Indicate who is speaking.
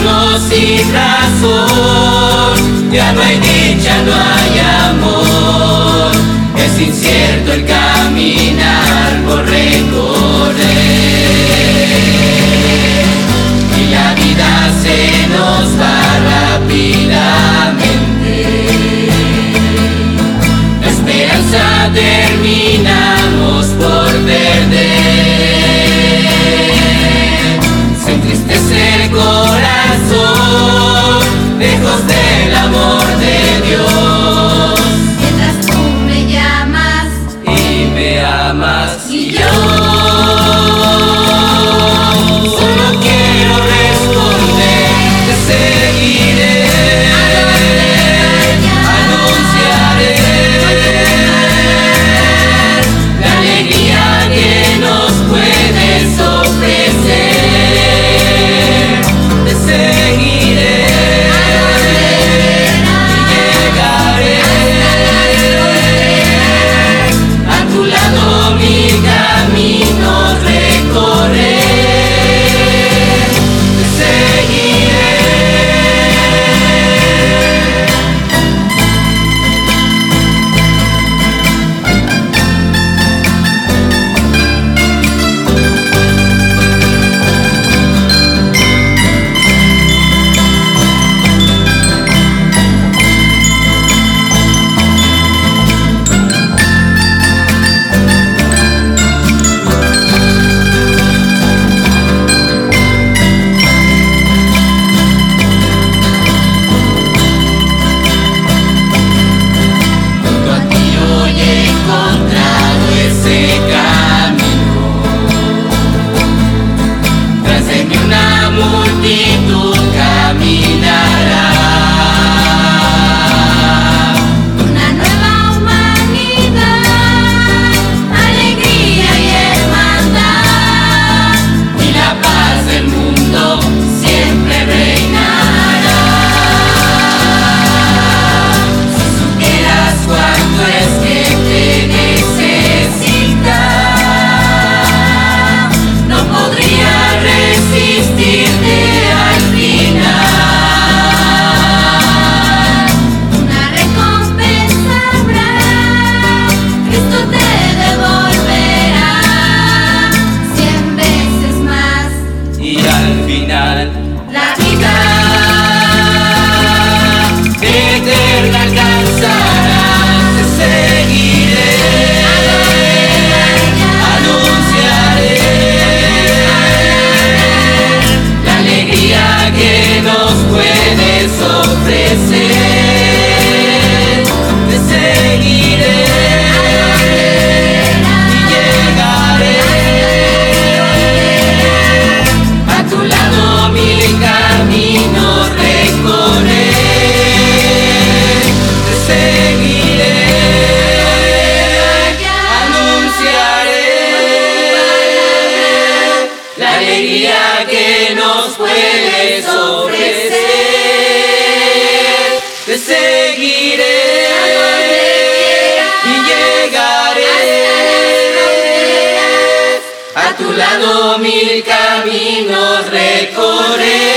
Speaker 1: vamos sin razón, ya no hay dicha, no hay amor, es incierto el caminar por recorrer, y la vida se nos va rápidamente, la esperanza terminamos por perder, se entristece el corazón, lejos del amor de Dios,
Speaker 2: mientras tú me llamas
Speaker 1: y me amas, y yo solo quiero responder, te seguiré, anunciaré la alegría que nos puedes ofrecer, te seguiré y llegaré a tu lado, mi camino recorrer, te seguiré. Junto a ti hoy he encontrado ese camino, tras de mí una multitud caminará,
Speaker 2: una nueva humanidad, alegría y hermandad,
Speaker 1: y la paz del mundo siempre reinará. Si supieras cuánto es que te necesita, no podría resistirte al final.
Speaker 2: una recompensa habrá, Cristo te devolverá 100 veces más.
Speaker 1: Y al final
Speaker 2: La vida
Speaker 1: eterna alcanzarás, te seguiré, anunciaré la alegría que nos puedes ofrecer, te seguiré y llegaré a tu lado, mi camino recorrer, te seguiré, anunciaré la alegría que nos puedes ofrecer, te seguiré y llegaré a tu lado, mil caminos recorrer.